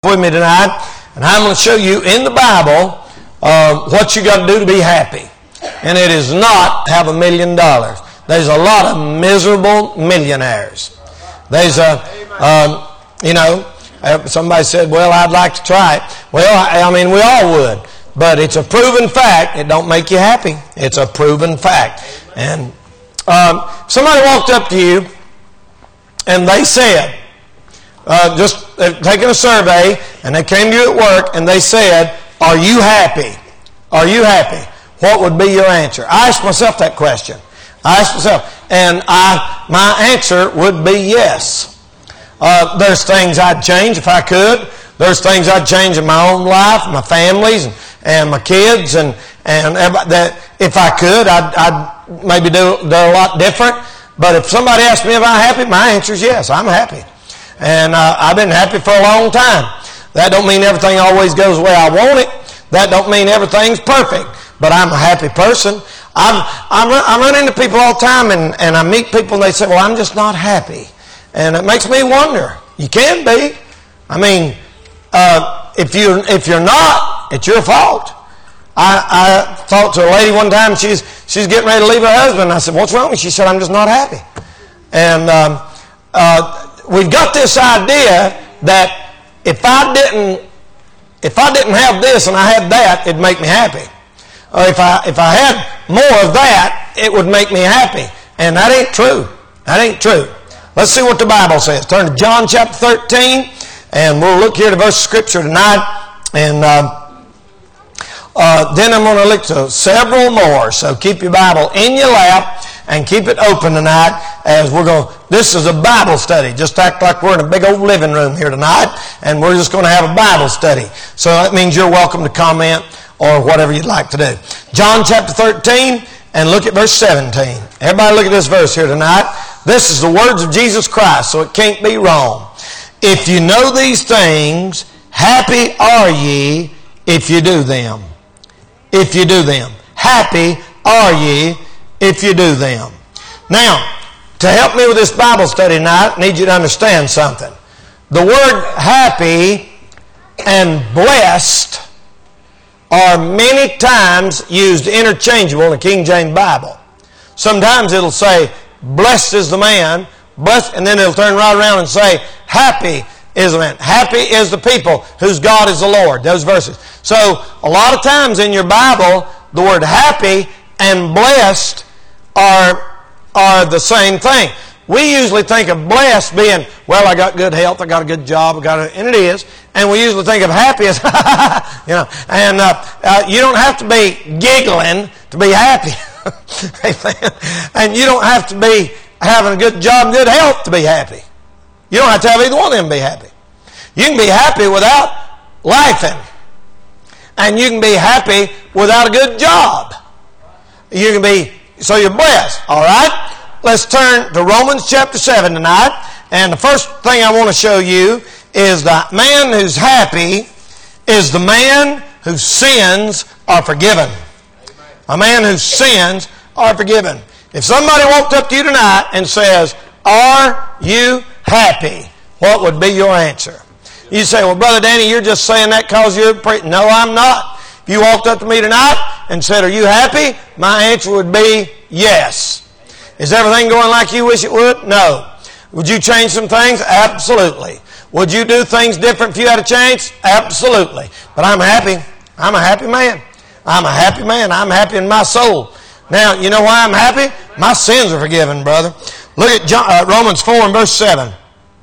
with me tonight, and I'm going to show you in the Bible what you got to do to be happy. And it is not have $1 million. There's a lot of miserable millionaires. There's somebody said, well, I'd like to try it. Well, I mean, we all would. But it's a proven fact. It don't make you happy. It's a proven fact. And somebody walked up to you and they said, just taking a survey, and they came to you at work and they said, are you happy? Are you happy? What would be your answer? I asked myself that question. And my answer would be yes. There's things I'd change if I could. There's things I'd change in my own life, my family's, and my kids, and that if I could, I'd maybe do a lot different. But if somebody asked me if I'm happy, my answer is yes, I'm happy. And I've been happy for a long time. That don't mean everything always goes the way I want it. That don't mean everything's perfect. But I'm a happy person. I run into people all the time, and I meet people, and they say, well, I'm just not happy. And it makes me wonder. You can be. I mean, if you're not, it's your fault. I talked to a lady one time, she's getting ready to leave her husband. I said, what's wrong? She said, I'm just not happy. And we've got this idea that if I didn't have this and I had that, it'd make me happy. Or if I had more of that, it would make me happy. And that ain't true. That ain't true. Let's see what the Bible says. Turn to John chapter 13, and we'll look here at a verse of Scripture tonight. And then I'm going to look to several more. So keep your Bible in your lap and keep it open tonight as we're going. This is a Bible study. Just act like we're in a big old living room here tonight, and we're just going to have a Bible study. So that means you're welcome to comment or whatever you'd like to do. John chapter 13, and look at verse 17. Everybody look at this verse here tonight. This is the words of Jesus Christ, so it can't be wrong. If you know these things, happy are ye if you do them. If you do them. Happy are ye if you do them. Now, to help me with this Bible study tonight, I need you to understand something. The word happy and blessed are many times used interchangeable in the King James Bible. Sometimes it'll say, blessed is the man, blessed, and then it'll turn right around and say, happy is the man. Happy is the people whose God is the Lord. Those verses. So, a lot of times in your Bible, the word happy and blessed are the same thing. We usually think of blessed being, well, I got good health, I got a good job, and it is. And we usually think of happy as, and you don't have to be giggling to be happy. And you don't have to be having a good job and good health to be happy. You don't have to have either one of them to be happy. You can be happy without laughing. And you can be happy without a good job. So you're blessed, all right? Let's turn to Romans chapter 7 tonight. And the first thing I want to show you is the man who's happy is the man whose sins are forgiven. A man whose sins are forgiven. If somebody walked up to you tonight and says, are you happy? What would be your answer? You say, well, Brother Danny, you're just saying that because you're No, I'm not. If you walked up to me tonight and said, are you happy? My answer would be yes. Is everything going like you wish it would? No. Would you change some things? Absolutely. Would you do things different if you had a chance? Absolutely. But I'm happy. I'm a happy man. I'm a happy man. I'm happy in my soul. Now, you know why I'm happy? My sins are forgiven, brother. Look at Romans 4 and verse 7.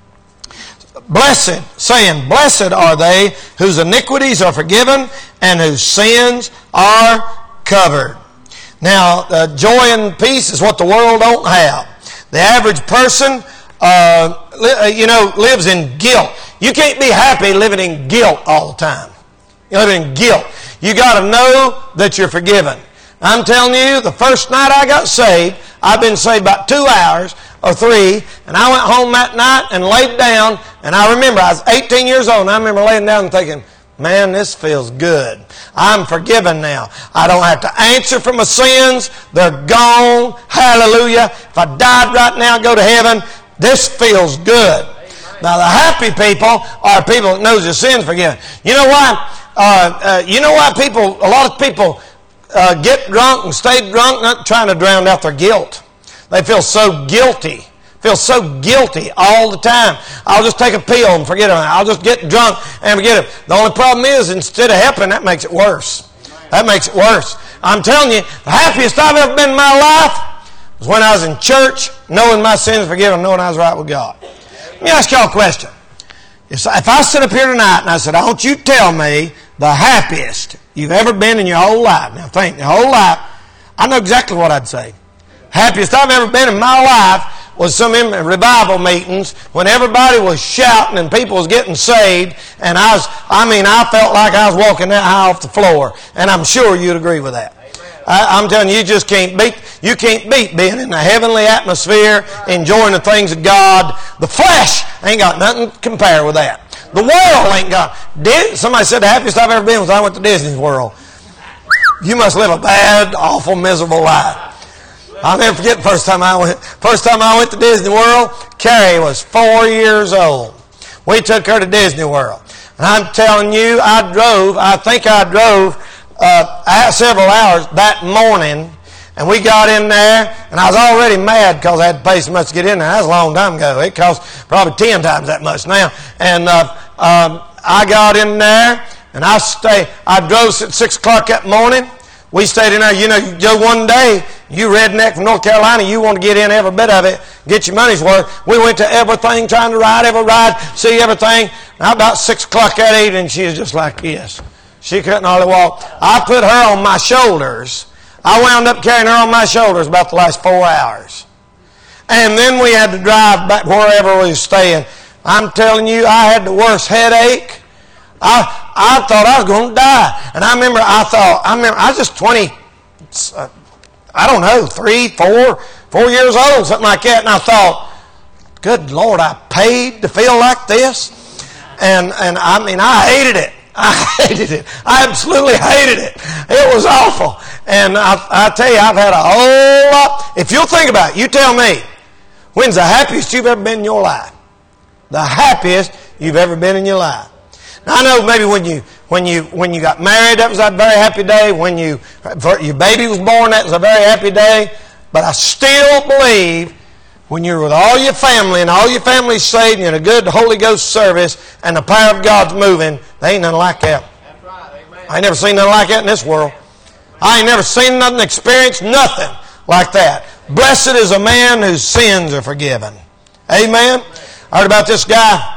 Blessed are they whose iniquities are forgiven and whose sins are covered. Now, joy and peace is what the world don't have. The average person, lives in guilt. You can't be happy living in guilt all the time. You live in guilt. You got to know that you're forgiven. I'm telling you, the first night I got saved, I've been saved about 2 hours or 3, and I went home that night and laid down, and I remember I was 18 years old, and I remember laying down and thinking, man, this feels good. I'm forgiven now. I don't have to answer for my sins. They're gone. Hallelujah. If I died right now and go to heaven, this feels good. Now, the happy people are people that knows their sins forgiven. You know why? You know why a lot of people get drunk and stay drunk, not trying to drown out their guilt. They feel so guilty. Feel so guilty all the time. I'll just take a pill and forget it. I'll just get drunk and forget it. The only problem is, instead of helping, that makes it worse. That makes it worse. I'm telling you, the happiest I've ever been in my life was when I was in church, knowing my sins forgiven, knowing I was right with God. Let me ask y'all a question. If I sit up here tonight and I said, I want you to tell me the happiest you've ever been in your whole life. Now think, your whole life, I know exactly what I'd say. Happiest I've ever been in my life was some revival meetings when everybody was shouting and people was getting saved, and I felt like I was walking that high off the floor. And I'm sure you'd agree with that. I'm telling you, you just can't beat being in the heavenly atmosphere, enjoying the things of God. The flesh ain't got nothing to compare with that. The world ain't got. Somebody said the happiest I've ever been was I went to Disney World. You must live a bad, awful, miserable life. I'll never forget the first time I went to Disney World. Carrie was 4 years old. We took her to Disney World. And I'm telling you, I think I drove several hours that morning. And we got in there, and I was already mad because I had to pay so much to get in there. That was a long time ago. It cost probably 10 times that much now. And I got in there, and I drove at 6 o'clock that morning. We stayed in there. You know, Joe, one day, you redneck from North Carolina, you want to get in every bit of it, get your money's worth. We went to everything, trying to ride every ride, see everything. Now, about 6 o'clock that evening, she was just like this. She couldn't hardly walk. I put her on my shoulders. I wound up carrying her on my shoulders about the last 4 hours. And then we had to drive back wherever we were staying. I'm telling you, I had the worst headache. I thought I was going to die. And I remember I was just 20, I don't know, 3, 4 years old, something like that. And I thought, good Lord, I paid to feel like this? And I hated it. I hated it. I absolutely hated it. It was awful. And I tell you, I've had a whole lot. If you'll think about it, you tell me, when's the happiest you've ever been in your life? The happiest you've ever been in your life. Now, I know maybe when you got married, that was a very happy day. When your baby was born, that was a very happy day. But I still believe when you're with all your family and all your family's saved and in a good Holy Ghost service and the power of God's moving, there ain't nothing like that. That's right, amen. I ain't never seen nothing like that in this world. I ain't never seen nothing, experienced nothing like that. Blessed is a man whose sins are forgiven. Amen. I heard about this guy.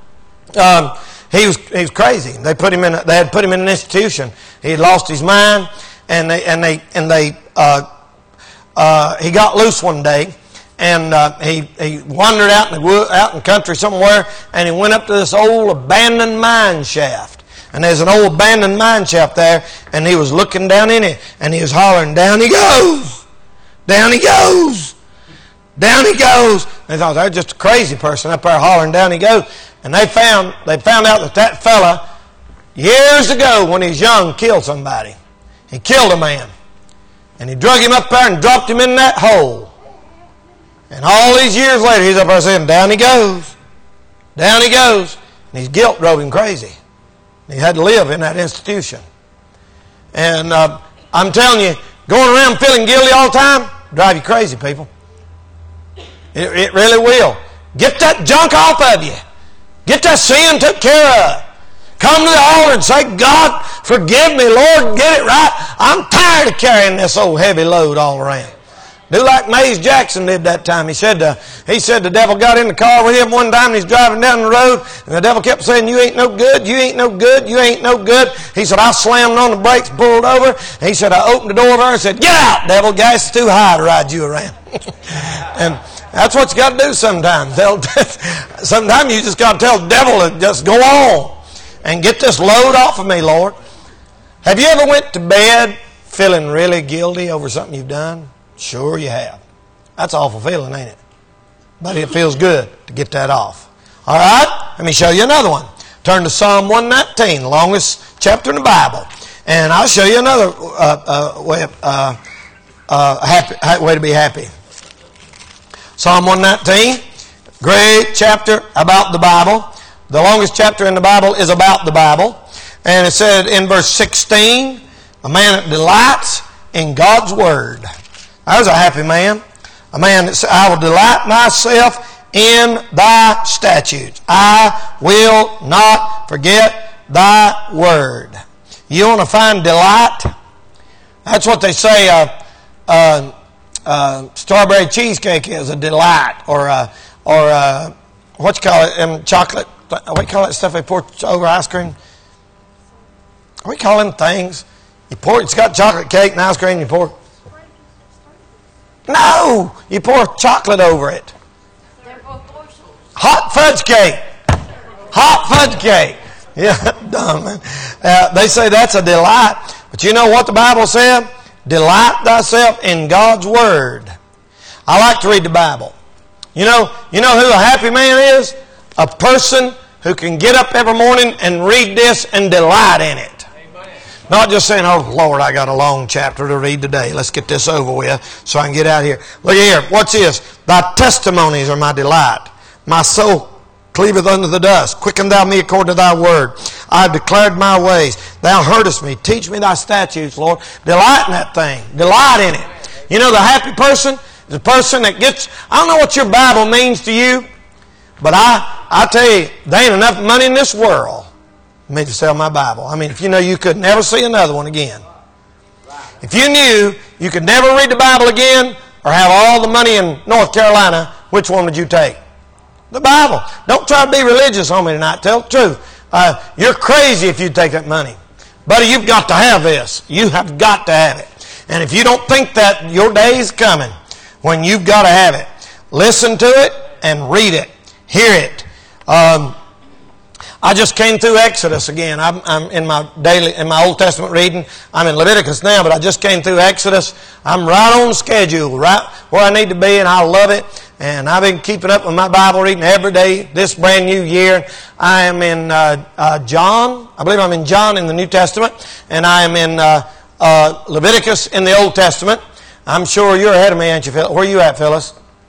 He was crazy. They had put him in an institution. He had lost his mind, and he got loose one day, and he wandered out in the country somewhere, and he went up to this old abandoned mine shaft. And there's an old abandoned mine shaft there, and he was looking down in it, and he was hollering, "Down he goes! Down he goes! Down he goes!" And they thought, that's just a crazy person up there hollering, "Down he goes." And they found out that fella, years ago when he was young, killed somebody. He killed a man. And he drug him up there and dropped him in that hole. And all these years later, he's up there saying, "Down he goes. Down he goes." And his guilt drove him crazy. He had to live in that institution. And I'm telling you, going around feeling guilty all the time, drive you crazy, people. It really will. Get that junk off of you. Get that sin took care of. Come to the altar and say, "God, forgive me, Lord, get it right. I'm tired of carrying this old heavy load all around." Do like Mays Jackson did that time. He said the devil got in the car with him one time and he's driving down the road and the devil kept saying, "You ain't no good, you ain't no good, you ain't no good." He said, I slammed on the brakes, pulled over. And he said, I opened the door there and said, "Get out, devil, gas is too high to ride you around." And that's what you got to do sometimes. Sometimes you just got to tell the devil to just go on and get this load off of me, Lord. Have you ever went to bed feeling really guilty over something you've done? Sure you have. That's an awful feeling, ain't it? But it feels good to get that off. All right, let me show you another one. Turn to Psalm 119, the longest chapter in the Bible. And I'll show you another way to be happy. Psalm 119, Great chapter about the Bible. The longest chapter in the Bible is about the Bible. And it said in verse 16, a man that delights in God's Word. There's a happy man. A man that says, I will delight myself in thy statutes. I will not forget thy word. You want to find delight? That's what they say strawberry cheesecake is, a delight. Or what you call it, chocolate, what you call that stuff they pour over ice cream? What do you call them things? You pour, it's got chocolate cake and ice cream, you pour. No! You pour chocolate over it. Hot fudge cake. Hot fudge cake. Yeah, dumb, man. They say that's a delight. But you know what the Bible said? Delight thyself in God's Word. I like to read the Bible. You know who a happy man is? A person who can get up every morning and read this and delight in it. Not just saying, oh, Lord, I got a long chapter to read today. Let's get this over with so I can get out of here. Look here. What's this? Thy testimonies are my delight. My soul cleaveth unto the dust. Quicken thou me according to thy word. I have declared my ways. Thou heardest me. Teach me thy statutes, Lord. Delight in that thing. Delight in it. You know, the happy person is a person that gets... I don't know what your Bible means to you, but I tell you, there ain't enough money in this world for me to sell my Bible. I mean, if you know you could never see another one again. If you knew you could never read the Bible again or have all the money in North Carolina, which one would you take? The Bible. Don't try to be religious on me tonight. Tell the truth. You're crazy if you take that money. Buddy, you've got to have this. You have got to have it. And if you don't think that, your day is coming when you've got to have it. Listen to it and read it. Hear it. I just came through Exodus again. I'm in my Old Testament reading. I'm in Leviticus now, but I just came through Exodus. I'm right on schedule, right where I need to be, and I love it. And I've been keeping up with my Bible reading every day this brand new year. I am in John. I believe I'm in John in the New Testament, and I am in Leviticus in the Old Testament. I'm sure you're ahead of me, ain't you, Phyllis? Where are you at, Phyllis?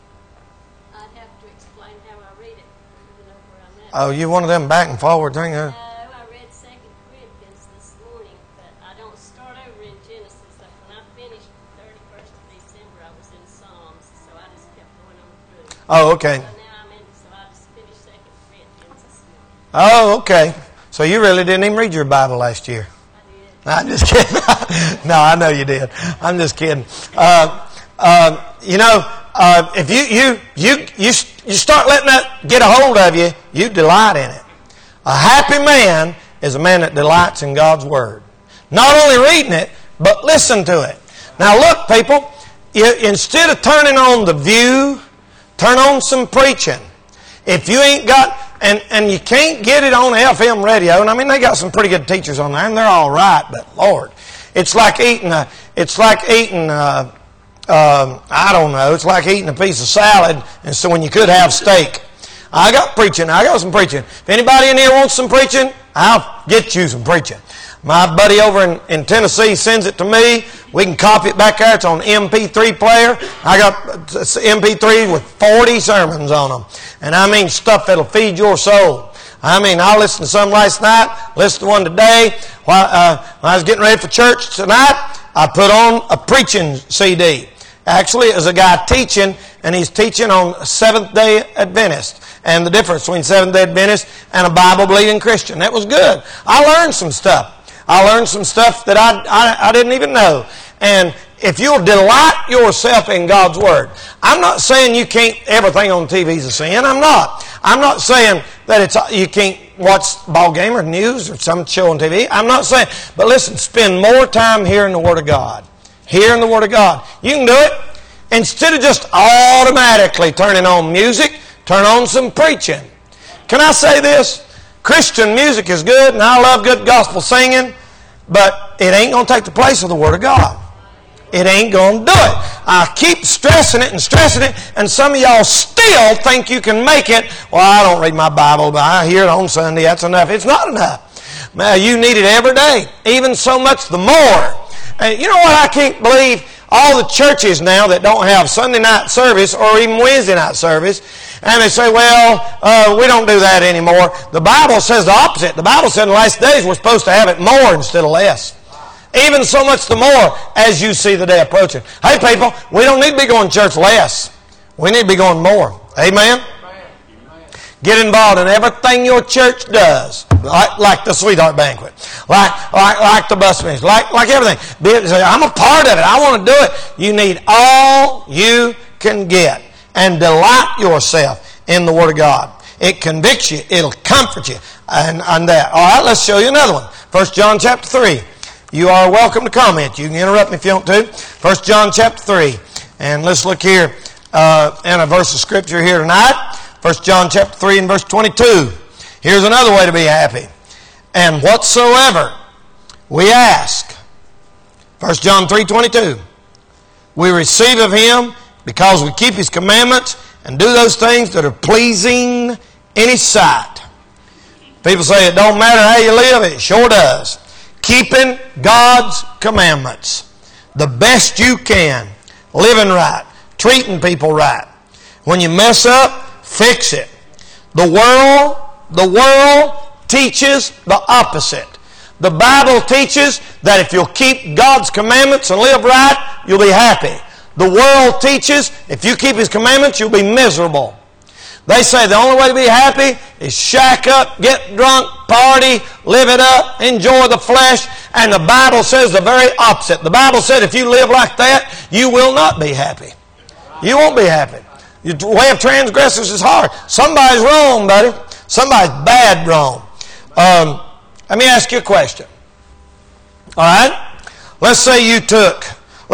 Oh, you one of them back and forward thing, huh? No, I read 2 Corinthians this morning, but I don't start over in Genesis. When I finished 31st of December, I was in Psalms, so I just kept going on through. Oh, okay. So now so I just finished 2 Corinthians this morning. Oh, okay. So you really didn't even read your Bible last year? I did. I'm just kidding. No, I know you did. I'm just kidding. If you start letting that get a hold of you, you delight in it. A happy man is a man that delights in God's Word. Not only reading it, but listen to it. Now look, people, instead of turning on The View, turn on some preaching. If you ain't got, and you can't get it on FM radio, and I mean they got some pretty good teachers on there, and they're all right, but Lord, it's like eating I don't know. It's like eating a piece of salad, and so when you could have steak. I got some preaching. If anybody in here wants some preaching, I'll get you some preaching. My buddy over in Tennessee sends it to me. We can copy it back there. It's on MP3 player. I got MP3 with 40 sermons on them. And I mean stuff that'll feed your soul. I mean, I listened to some last night, listened to one today. When I was getting ready for church tonight, I put on a preaching CD. Actually, it was a guy teaching, and he's teaching on Seventh-day Adventist and the difference between Seventh-day Adventist and a Bible-believing Christian. That was good. I learned some stuff. I learned some stuff that I didn't even know. And if you'll delight yourself in God's Word, I'm not saying you can't, everything on TV is a sin. I'm not. I'm not saying that you can't watch ball game or news or some show on TV. I'm not saying, but listen, spend more time hearing the Word of God. Hearing the Word of God. You can do it. Instead of just automatically turning on music, turn on some preaching. Can I say this? Christian music is good, and I love good gospel singing, but it ain't going to take the place of the Word of God. It ain't going to do it. I keep stressing it, and some of y'all still think you can make it. Well, I don't read my Bible, but I hear it on Sunday. That's enough. It's not enough. Man, you need it every day, even so much the more. You know what I can't believe? All the churches now that don't have Sunday night service or even Wednesday night service, And they say, well, we don't do that anymore. The Bible says the opposite. The Bible said in the last days we're supposed to have it more instead of less. Even so much the more as you see the day approaching. Hey, people, we don't need to be going to church less. We need to be going more. Amen? Get involved in everything your church does, like the Sweetheart Banquet, like the bus ministry, like everything. I'm a part of it. I want to do it. You need all you can get, and delight yourself in the Word of God. It convicts you. It'll comfort you, and that. All right, let's show you another one. 1 John chapter 3. You are welcome to comment. You can interrupt me if you want to. 1 John chapter 3, and let's look here in a verse of Scripture here tonight. 1 John chapter 3 and verse 22. Here's another way to be happy. And whatsoever we ask, 1 John 3:22, we receive of Him because we keep His commandments and do those things that are pleasing in His sight. People say it don't matter how you live. It sure does. Keeping God's commandments the best you can. Living right. Treating people right. When you mess up, fix it. The world teaches the opposite. The Bible teaches that if you'll keep God's commandments and live right, you'll be happy. The world teaches if you keep His commandments, you'll be miserable. They say the only way to be happy is shack up, get drunk, party, live it up, enjoy the flesh. And the Bible says the very opposite. The Bible said if you live like that, you will not be happy. You won't be happy. Your way of transgressors is hard. Somebody's wrong, buddy. Somebody's bad wrong. Let me ask you a question. All right? Let's say you took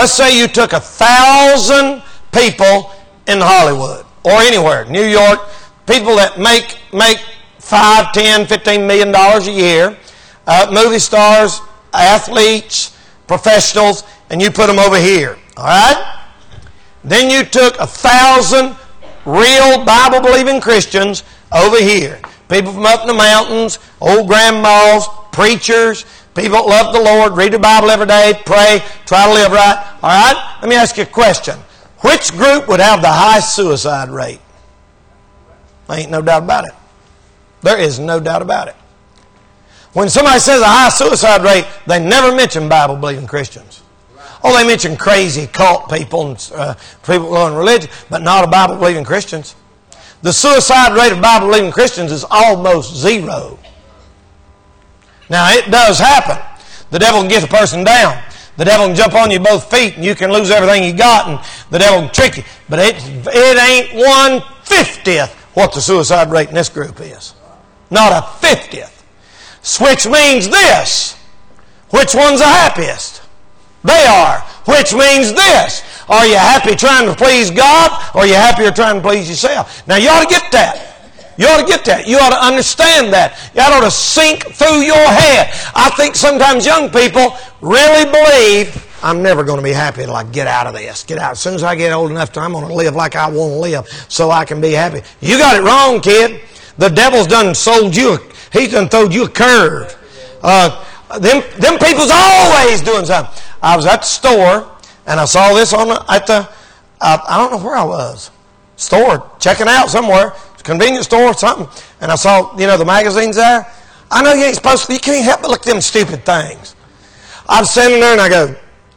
1,000 people in Hollywood or anywhere, New York, people that make $5, $10, $15 million a year, movie stars, athletes, professionals, and you put them over here. All right? Then you took 1,000 real Bible-believing Christians over here. People from up in the mountains, old grandmas, preachers, people that love the Lord, read the Bible every day, pray, try to live right. All right? Let me ask you a question. Which group would have the highest suicide rate? There ain't no doubt about it. There is no doubt about it. When somebody says a high suicide rate, they never mention Bible-believing Christians. Oh, they mention crazy cult people and people going religion, but not Bible-believing Christians. The suicide rate of Bible-believing Christians is almost zero. Now, it does happen. The devil can get a person down. The devil can jump on you both feet and you can lose everything you got and the devil can trick you. But it ain't 1/50th what the suicide rate in this group is. Not a 50th. Which means this. Which one's the happiest? They are. Which means this. Are you happy trying to please God or are you happier trying to please yourself? Now you ought to get that. You ought to get that. You ought to understand that. That ought to sink through your head. I think sometimes young people really believe, I'm never going to be happy until I get out of this. Get out. As soon as I get old enough, I'm going to live like I want to live so I can be happy. You got it wrong, kid. The devil's done sold you. He's done throwed you a curve. Them people's always doing something. I was at the store and I saw this I don't know where I was. Store, checking out somewhere. Convenience store or something, and I saw, the magazines there. I know you ain't supposed to, you can't help but look at them stupid things. I'm sitting there and I go,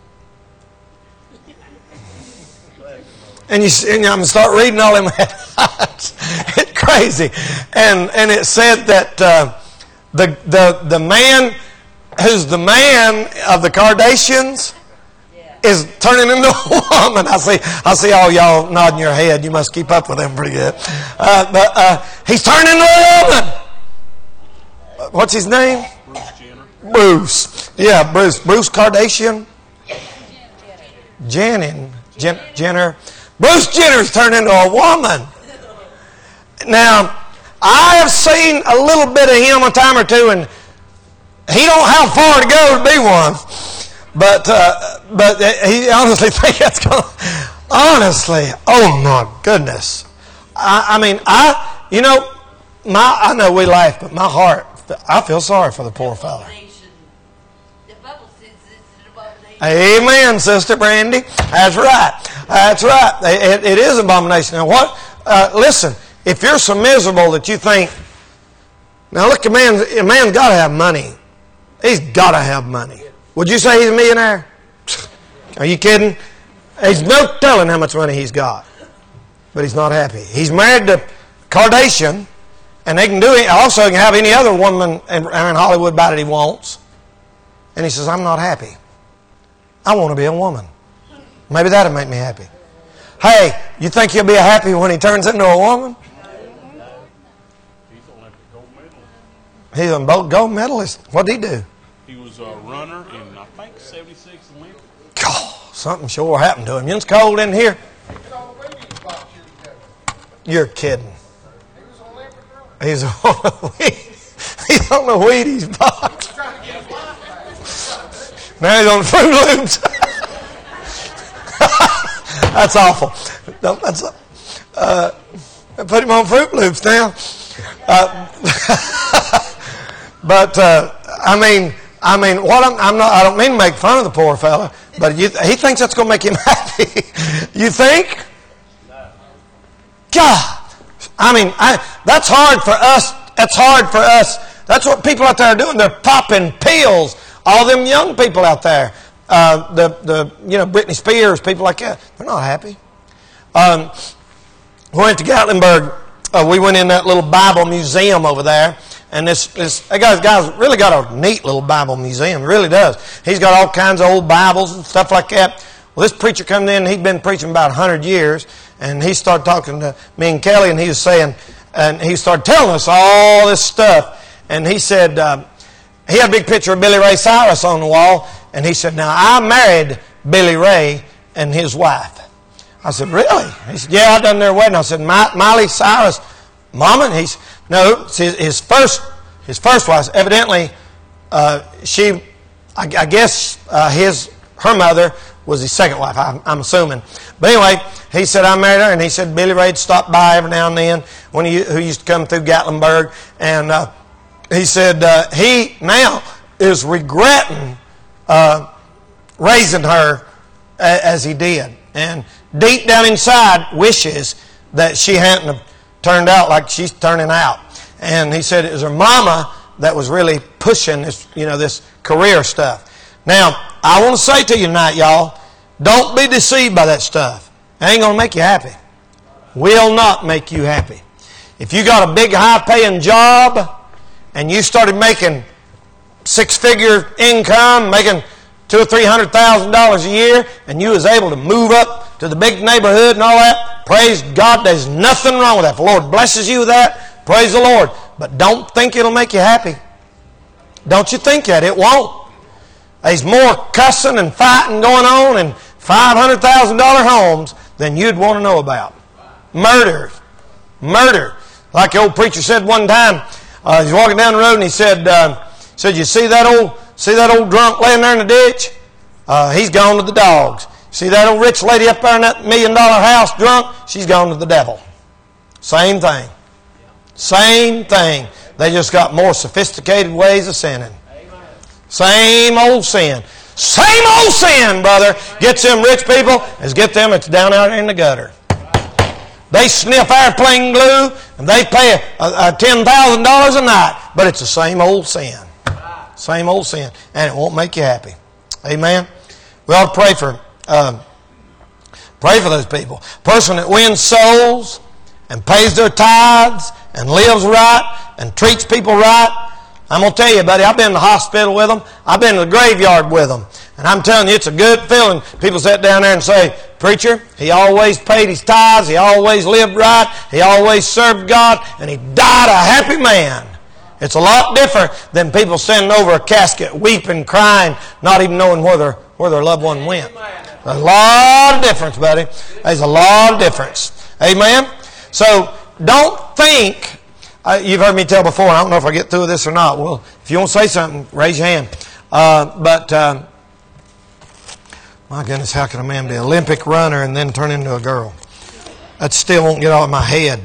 and I'm going to start reading all them headlines. It's crazy. And it said that the man who's the man of the Kardashians is turning into a woman. I see all y'all nodding your head. You must keep up with them pretty good. But he's turning into a woman. What's his name? Bruce Jenner. Bruce. Yeah, Bruce. Bruce Kardashian. Jenner. Bruce Jenner's turned into a woman. Now, I have seen a little bit of him a time or two, and he don't have far to go to be one. But he honestly think that's going to... Honestly, oh my goodness. I know we laugh, but my heart, I feel sorry for the poor fella. Amen, Sister Brandy. That's right. That's right. It is an abomination. Now what? Listen, if you're so miserable that you think, now look, a man's got to have money. He's got to have money. Would you say he's a millionaire? Are you kidding? There's no telling how much money he's got. But he's not happy. He's married to Kardashian, and they can do it. Also, he can have any other woman in Hollywood about it he wants. And he says, I'm not happy. I want to be a woman. Maybe that'll make me happy. Hey, you think he'll be happy when he turns into a woman? He's an Olympic gold medalist. He's a gold medalist. What did he do? He was a runner in, I think, 76 Olympics. Oh, something sure happened to him. It's cold in here. You're kidding. He's on the Wheaties box. Now he's on Fruit Loops. That's awful. Put him on Fruit Loops now. But I mean, what I don't mean to make fun of the poor fella, but he thinks that's going to make him happy. You think? God, that's hard for us. That's hard for us. That's what people out there are doing. They're popping pills. All them young people out there, Britney Spears, people like that, they're not happy. We went to Gatlinburg. We went in that little Bible museum over there, and this guy's really got a neat little Bible museum. He really does. He's got all kinds of old Bibles and stuff like that. Well, this preacher come in. He'd been preaching about 100 years, and he started talking to me and Kelly, and he was saying, and he started telling us all this stuff. And he said, he had a big picture of Billy Ray Cyrus on the wall, and he said, now I married Billy Ray and his wife. I said, really? He said, yeah, I done their wedding. I said, Miley Cyrus, mama? And no, his first wife, evidently, I guess her mother was his second wife, I'm assuming. But anyway, he said, I married her, and he said Billy Ray'd stop by every now and then who used to come through Gatlinburg, and he said he now is regretting raising her as he did, and deep down inside wishes that she hadn't have turned out like she's turning out. And he said it was her mama that was really pushing this career stuff. Now, I want to say to you tonight, y'all, don't be deceived by that stuff. It ain't going to make you happy. Will not make you happy. If you got a big high-paying job and you started making six-figure income, making $200,000 or $300,000 a year, and you was able to move up to the big neighborhood and all that, praise God, there's nothing wrong with that. If the Lord blesses you with that, praise the Lord. But don't think it'll make you happy. Don't you think that. It won't. There's more cussing and fighting going on in $500,000 homes than you'd want to know about. Murder. Like the old preacher said one time, he was walking down the road and he said, you see that old drunk laying there in the ditch? He's gone to the dogs. See that old rich lady up there in that $1 million house drunk? She's gone to the devil. Same thing. They just got more sophisticated ways of sinning. Same old sin. Same old sin, brother. Gets them rich people as get them that's down out in the gutter. They sniff airplane glue and they pay $10,000 a night, but it's the same old sin. Same old sin, and it won't make you happy. Amen. We ought to pray for those people. A person that wins souls and pays their tithes and lives right and treats people right. I'm going to tell you, buddy, I've been in the hospital with them. I've been in the graveyard with them. And I'm telling you, it's a good feeling. People sit down there and say, preacher, he always paid his tithes. He always lived right. He always served God. And he died a happy man. It's a lot different than people standing over a casket, weeping, crying, not even knowing where their loved one went. A lot of difference, buddy. There's a lot of difference. Amen? So don't think... you've heard me tell before, I don't know if I get through this or not. Well, if you want to say something, raise your hand. My goodness, how can a man be an Olympic runner and then turn into a girl? That still won't get out of my head.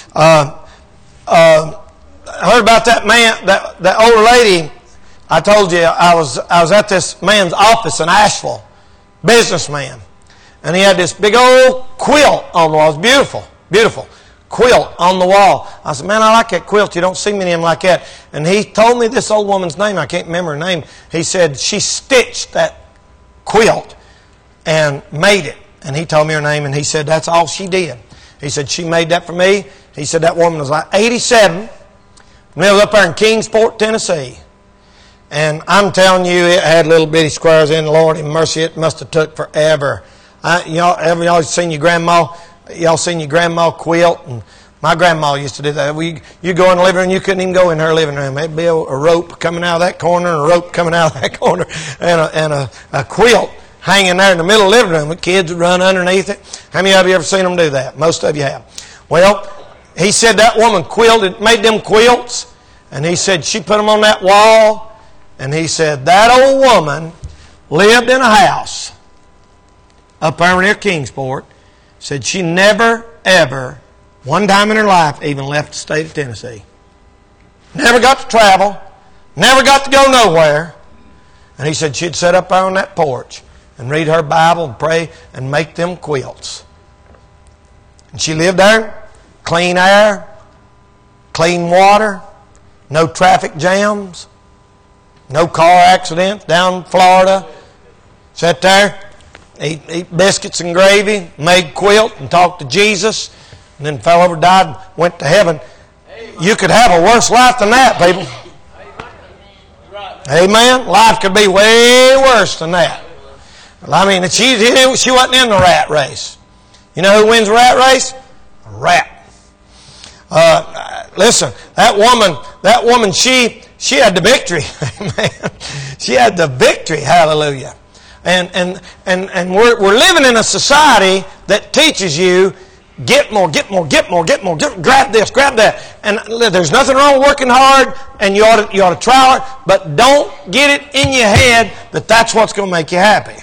I heard about that man, that older lady. I told you I was at this man's office in Asheville, businessman, and he had this big old quilt on the wall. It was beautiful. quilt on the wall. I said, man, I like that quilt. You don't see many of them like that. And he told me this old woman's name. I can't remember her name. He said she stitched that quilt and made it. And he told me her name, and he said that's all she did. He said she made that for me. He said that woman was like 87. Lived up there in Kingsport, Tennessee. And I'm telling you, it had little bitty squares in. Lord in mercy, it must have took forever. Y'all seen your grandma? Y'all seen your grandma quilt? And my grandma used to do that. You go in the living room, you couldn't even go in her living room. There'd be a rope coming out of that corner and a rope coming out of that corner and a quilt hanging there in the middle of the living room. The kids would run underneath it. How many of you ever seen them do that? Most of you have. Well, he said that woman made them quilts, and he said she put them on that wall, and he said that old woman lived in a house up there near Kingsport. Said she never, ever, one time in her life, even left the state of Tennessee. Never got to travel, never got to go nowhere. And he said she'd sit up there on that porch and read her Bible and pray and make them quilts. And she lived there. Clean air, clean water, no traffic jams, no car accidents down in Florida. Sat there, eat biscuits and gravy, made quilt and talked to Jesus, and then fell over, died, went to heaven. You could have a worse life than that, people. Amen. Life could be way worse than that. I mean, she wasn't in the rat race. You know who wins the rat race? A rat. Listen, that woman, she had the victory. Amen. She had the victory. Hallelujah. And we're living in a society that teaches you get more, grab this, grab that. And there's nothing wrong with working hard, and you ought to try hard, but don't get it in your head that that's what's going to make you happy.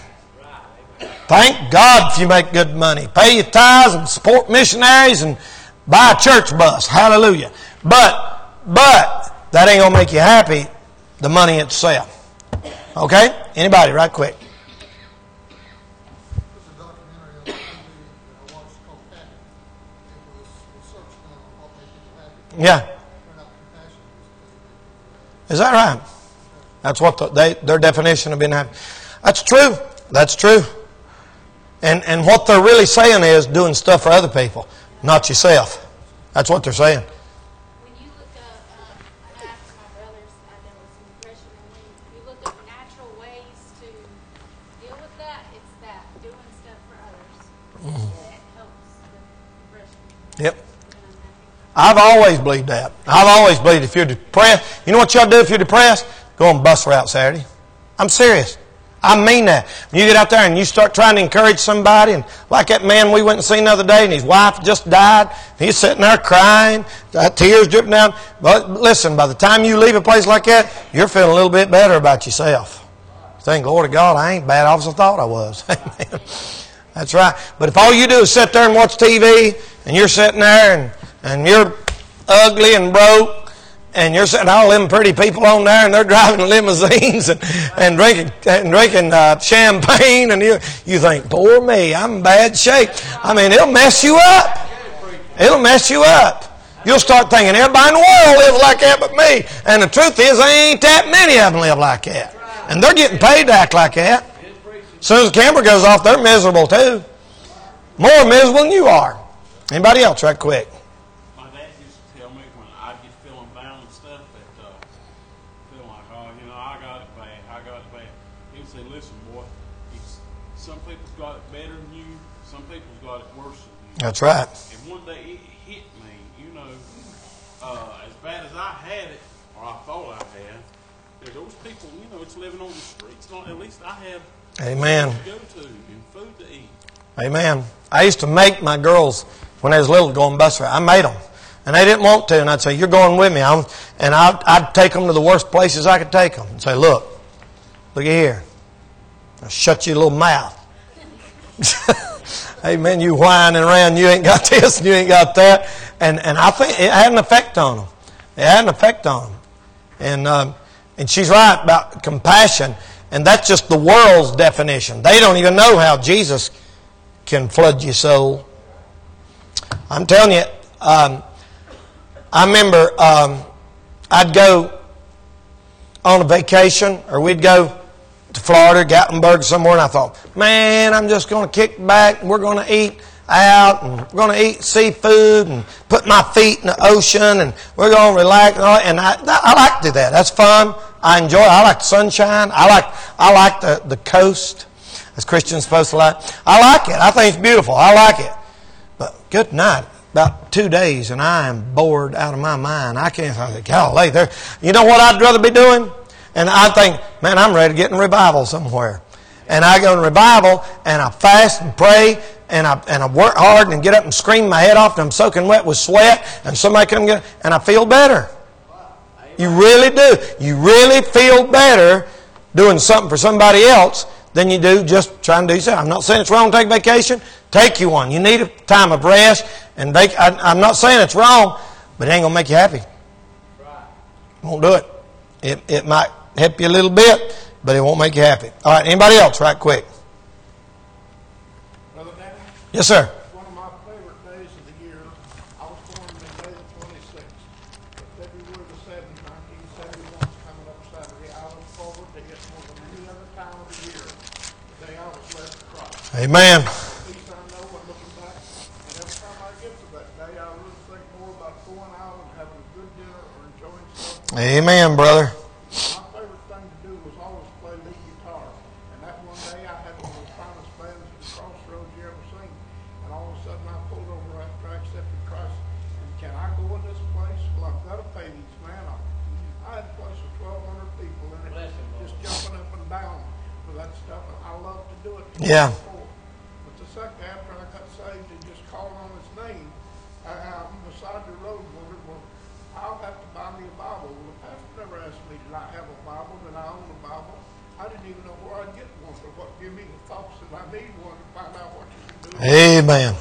Thank God if you make good money. Pay your tithes and support missionaries and buy a church bus. Hallelujah. But that ain't going to make you happy, the money itself. Okay? Anybody, right quick. There's a documentary on TV that I watched called Happy. It was research done on what made people happy. Yeah. Turned out compassion was Is that right? That's what their definition of being happy. That's true. That's true. And what they're really saying is doing stuff for other people, not yourself. That's what they're saying. When you look up, I asked my brothers, I know with some depression, and when you look up natural ways to deal with that, it's that, doing stuff for others. That helps with depression. Yep. I've always believed that. I've always believed if you're depressed, you know what you ought to do if you're depressed? Go on bus route Saturday. I'm serious. I mean that. When you get out there and you start trying to encourage somebody, and like that man we went and seen the other day, and his wife just died, he's sitting there crying, tears dripping down. But listen, by the time you leave a place like that, you're feeling a little bit better about yourself. Thank Lord of God, I ain't bad off as I thought I was. Amen. That's right. But if all you do is sit there and watch TV, and you're sitting there and you're ugly and broke, and you're sitting all them pretty people on there, and they're driving limousines and drinking champagne, and you think, poor me, I'm in bad shape. I mean, it'll mess you up. It'll mess you up. You'll start thinking, everybody in the world lives like that but me. And the truth is, there ain't that many of them live like that. And they're getting paid to act like that. As soon as the camera goes off, they're miserable too. More miserable than you are. Anybody else, right quick? My dad used to tell me when I'd get feeling down and stuff that feeling like, oh, you know, I got it bad. He would say, listen, boy, some people's got it better than you, some people's got it worse than you. That's right. And one day it hit me, you know, as bad as I had it, or I thought I had, those people, you know, it's living on the streets. At least I have Amen. to go to and food to eat. Amen. I used to make my girls, when they was little, go on bus ride. I made them. And they didn't want to. And I'd say, you're going with me. And I'd take them to the worst places I could take them. And say, look at here. I'll shut your little mouth. Amen. You whining around. You ain't got this and you ain't got that. And I think it had an effect on them. It had an effect on them. And she's right about compassion. And that's just the world's definition. They don't even know how Jesus can flood your soul. I'm telling you, I remember I'd go on a vacation, or we'd go to Florida, Gatlinburg, somewhere, and I thought, man, I'm just going to kick back, and we're going to eat out, and we're going to eat seafood, and put my feet in the ocean, and we're going to relax. And I like to do that. That's fun. I enjoy it. I like the sunshine. I like the coast, as Christians supposed to like. I like it. I think it's beautiful. I like it. But good night. About 2 days, and I am bored out of my mind. I can't think, golly, you know what I'd rather be doing? And I think, man, I'm ready to get in revival somewhere. And I go in revival, and I fast and pray, and I work hard and get up and scream my head off, and I'm soaking wet with sweat, and somebody come get, and I feel better. You really do. You really feel better doing something for somebody else than you do just trying to do yourself. I'm not saying it's wrong to take vacation. Take you one. You need a time of rest. And I'm not saying it's wrong, but it ain't going to make you happy. Won't do it. It might help you a little bit, but it won't make you happy. All right, anybody else right quick? Brother Danny? Yes, sir. One of my favorite days of the year. I was born May the 26th. But February the 7th, 1971 is coming up Saturday. I look forward to it more than any other time of the year. The day I was led to Christ. Amen. At least I know when looking back. And every time I get to that day, I really think more about going out and having a good dinner or enjoying stuff. Amen, brother. My favorite thing to do was always play lead guitar. And that one day I had one of the finest bands at the Crossroads you ever seen. And all of a sudden I pulled over after I accepted Christ. And can I go in this place? Well, I've got to pay these man off. I had a place with 1,200 people in it, just jumping up and down for that stuff. And I love to do it. Yeah. But the second after I got saved and just called on His name, I'm beside the road wondering, well, I'll have to buy me a Bible. Well, the pastor never asked me, did I have a Bible? Did I own a Bible? I didn't even know where I'd get one, but what give me the thoughts that I need one to find out what you can do. Amen.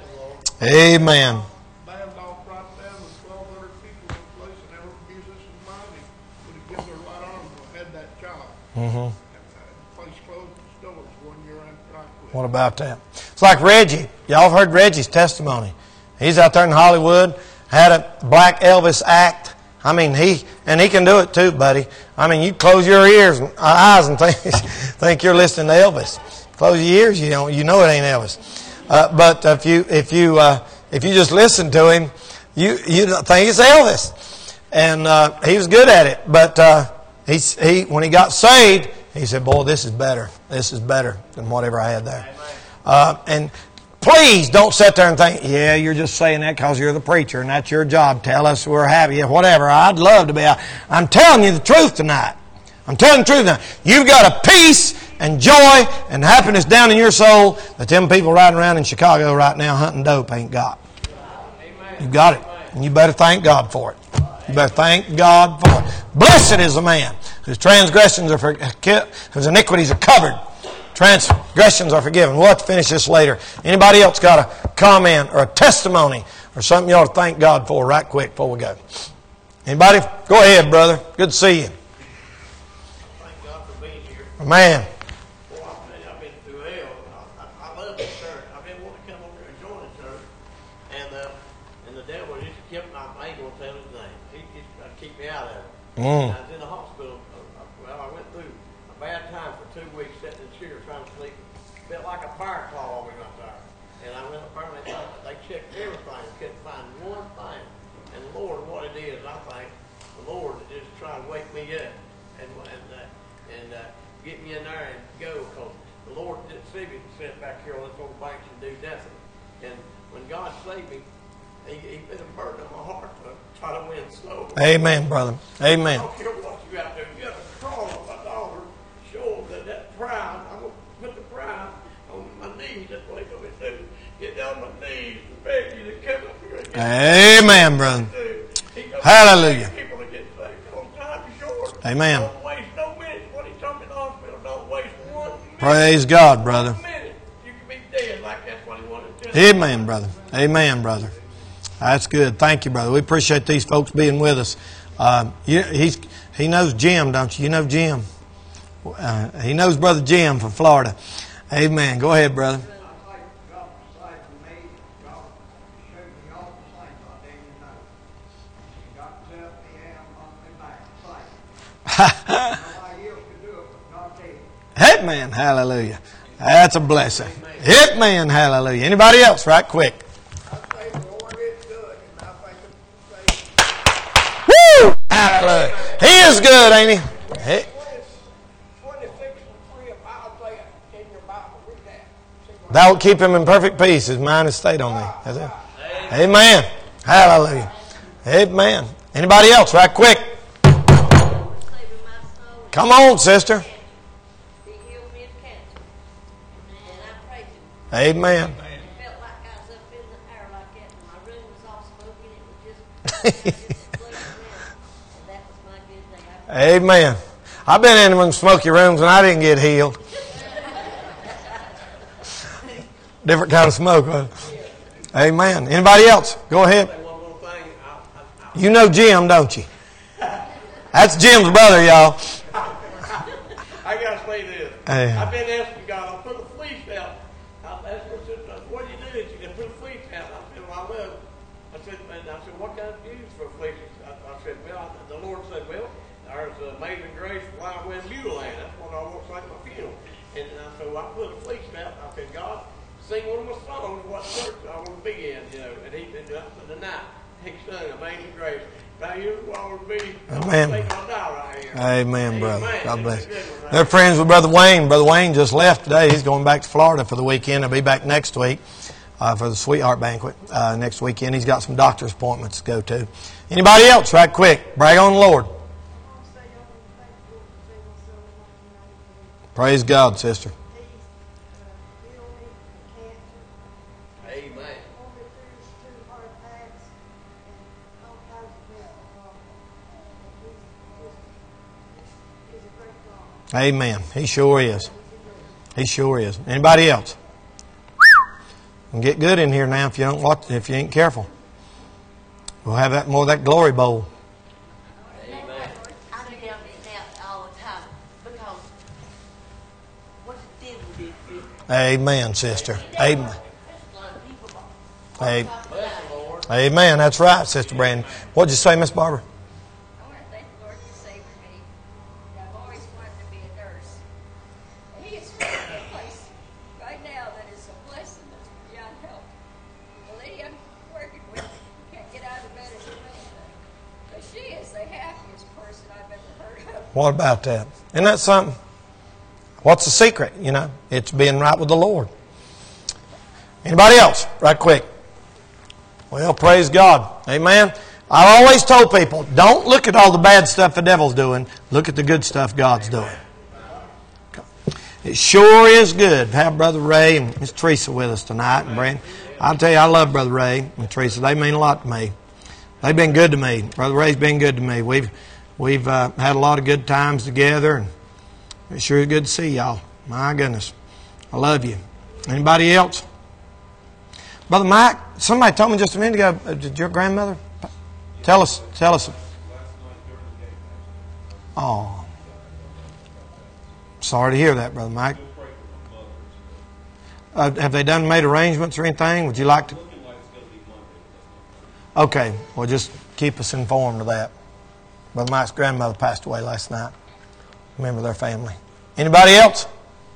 Amen. Band off right down with 1,200 people in place, and every musician minding would have given their right arm to have had that job. Mm-hmm. And the place closed its doors 1 year after I quit. What about that? It's like Reggie. Y'all have heard Reggie's testimony. He's out there in Hollywood, had a Black Elvis act. I mean, he can do it too, buddy. I mean, you close your ears and eyes and think you're listening to Elvis. Close your ears, you know it ain't Elvis. But if you just listen to him, you don't think it's Elvis. And he was good at it. But when he got saved, he said, "Boy, this is better. This is better than whatever I had there." And please don't sit there and think, yeah, you're just saying that because you're the preacher and that's your job. Tell us we're happy. Whatever. I'd love to be. I'm telling you the truth tonight. I'm telling you the truth tonight. You've got a peace and joy and happiness down in your soul that them people riding around in Chicago right now hunting dope ain't got. You've got it. And you better thank God for it. You better thank God for it. Blessed is the man whose transgressions are forgiven, whose iniquities are covered. Transgressions are forgiven. We'll have to finish this later. Anybody else got a comment or a testimony or something you ought to thank God for right quick before we go? Anybody? Go ahead, brother. Good to see you. Thank God for being here. Man. Boy, I've been through hell. I love this church. I've been wanting to come over here and join the church. And the devil just kept, I ain't going to tell his name. He just tried to keep me out of it. I was in the hospital. I went through a bad time for 2 weeks sitting in the chair trying to sleep. Felt like a fire claw over my there. And I went up there and they checked everything. Couldn't find one thing. And Lord, what it is, I think, the Lord is just trying to wake me up and get me in there and go, because the Lord didn't see me to sit back here on this old bench and do nothing. And when God saved me, He put a burden on my heart to try to win souls. Amen, brother. Amen. I don't care what you got to do. You got to crawl on my daughter, show them that pride. I'm going to put the pride on my knees. That's what He's going to do. Get down on my knees and beg you to come up here and get Amen, brother. Hallelujah. People to get saved. On time is short. Amen. Don't waste no minute. When He told me in the hospital, don't waste 1 minute. Praise God, brother. 1 minute. You can be dead like that's what He wanted to do. Amen, brother. Amen, brother. That's good. Thank you, brother. We appreciate these folks being with us. He knows Jim, don't you? You know Jim. He knows Brother Jim from Florida. Amen. Go ahead, brother. God decided for me, God showed me all the things I Amen. Hallelujah. That's a blessing. Amen. Hallelujah. Anybody else? Right quick. Woo! Hallelujah. He is good, ain't he? Hey. Thou will keep him in perfect peace. His mind is stayed on thee. That's it. Amen. Hallelujah. Amen. Anybody else? Right quick. Come on, sister. He healed me of cancer. And I prayed him. Amen. It felt like I was up in the air like that, and my room was all smoky, and it was just floating around. And that was my good thing. Amen. I've been in them smoky rooms and I didn't get healed. Different kind of smoke. Amen. Anybody else? Go ahead. Say one more thing. You know Jim, don't you? That's Jim's brother, y'all. I gotta say this. Hey. I've been asking God, I'll put a fleece out. I asked her, what do you do? She said, put a fleece out. I said, well, I will. I said, what can I use for a fleece? I said, well, the Lord said, well, there's Amazing Grace, Wild Wind, Mule Land. That's what I want to say at my funeral. And I said, well, I put a fleece out. I said, God, sing one of my songs, what church I want to be in, you know. And he said, the night, he sung Amazing Grace. Now you want to be, Amen. right here. Amen, brother. Amen. God bless. That's a good one, right? They're friends with Brother Wayne. Brother Wayne just left today. He's going back to Florida for the weekend. He'll be back next week for the Sweetheart Banquet next weekend. He's got some doctor's appointments to go to. Anybody else? Right quick. Brag on the Lord. Praise God, sister. Amen. Amen. He sure is. He sure is. Anybody else? And get good in here now if you don't watch, if you ain't careful. We'll have that more of that glory bowl. Amen. I do down all the time because what the devil did to me. Amen, sister. Amen. There's a lot of people Amen. Bless the Lord. Amen. That's right, Sister Brandon. What'd you say, Miss Barbara? I want to thank the Lord for saving me. I've always wanted to be a nurse. And He has found me a place right now that is a blessing that's beyond help. The lady I'm working with can't get out of bed or do anything. But she is the happiest person I've ever heard of. What about that? Isn't that something? What's the secret? You know, it's being right with the Lord. Anybody else? Right quick. Well, praise God. Amen. I've always told people, don't look at all the bad stuff the devil's doing. Look at the good stuff God's doing. It sure is good to have Brother Ray and Miss Teresa with us tonight. And Brandon, I'll tell you, I love Brother Ray and Teresa. They mean a lot to me. They've been good to me. Brother Ray's been good to me. We've had a lot of good times together, and it's sure good to see y'all. My goodness. I love you. Anybody else? Brother Mike, somebody told me just a minute ago, did your grandmother? Tell us. Oh. Sorry to hear that, Brother Mike. Have they made arrangements or anything? Would you like to? Okay. Well, just keep us informed of that. Brother Mike's grandmother passed away last night. Remember their family. Anybody else?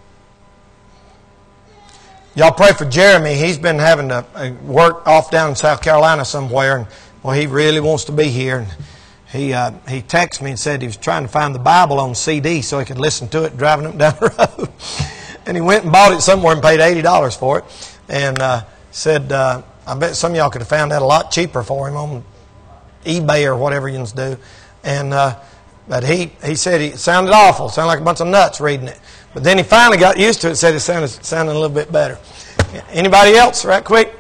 Y'all pray for Jeremy. He's been having to work off down in South Carolina somewhere, and well, he really wants to be here. And he texted me and said he was trying to find the Bible on CD so he could listen to it driving up down the road. And he went and bought it somewhere and paid $80 for it, and said, "I bet some of y'all could have found that a lot cheaper for him on eBay or whatever you do." And but he said it sounded awful, sounded like a bunch of nuts reading it. But then he finally got used to it, said it sounded a little bit better. Anybody else, right quick?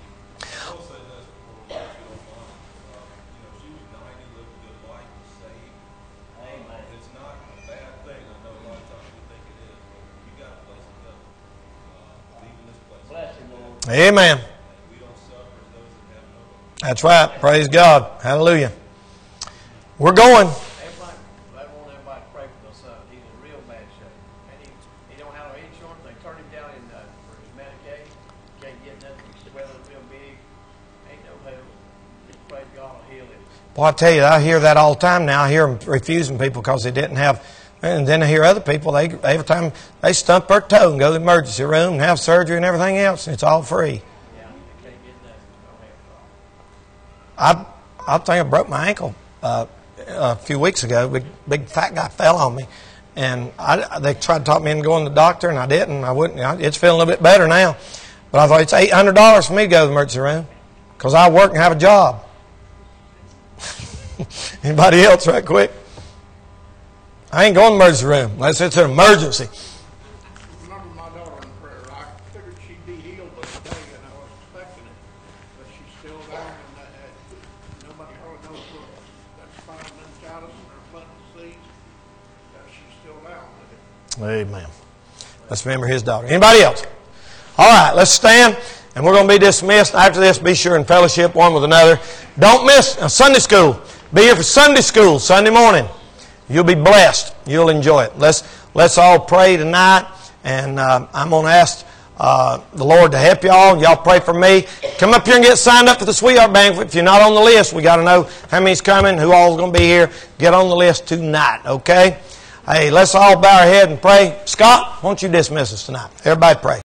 Amen. That's right. Praise God. Hallelujah. We're going. I want everybody to pray for my son. He's in real bad shape. And he don't have no insurance. They turned him down for his Medicaid. Can't get nothing. Swelling real big. Ain't no help. Just pray God will heal him. Well, I tell you, I hear that all the time now. I hear them refusing people because they didn't have. And then I hear other people, every time they stump their toe and go to the emergency room and have surgery and everything else, and it's all free. I think I broke my ankle a few weeks ago. Big fat guy fell on me. And they tried to talk me into going to the doctor, and I didn't. I wouldn't. It's feeling a little bit better now. But I thought it's $800 for me to go to the emergency room because I work and have a job. Anybody else right quick? I ain't going to the emergency room unless it's an emergency. Remember my daughter in prayer. I figured she'd be healed by today, and I was expecting it. But she's still down, and nobody hardly knows what that spinal meningitis and her blood disease. She's still down with it. Amen. Let's remember his daughter. Anybody else? All right, let's stand, and we're going to be dismissed. After this, be sure and fellowship one with another. Don't miss Sunday school. Be here for Sunday school, Sunday morning. You'll be blessed. You'll enjoy it. Let's all pray tonight, and I'm going to ask the Lord to help y'all. Y'all pray for me. Come up here and get signed up for the Sweetheart Banquet. If you're not on the list, we got to know how many's coming, who all's going to be here. Get on the list tonight, okay? Hey, let's all bow our head and pray. Scott, why don't you dismiss us tonight? Everybody pray.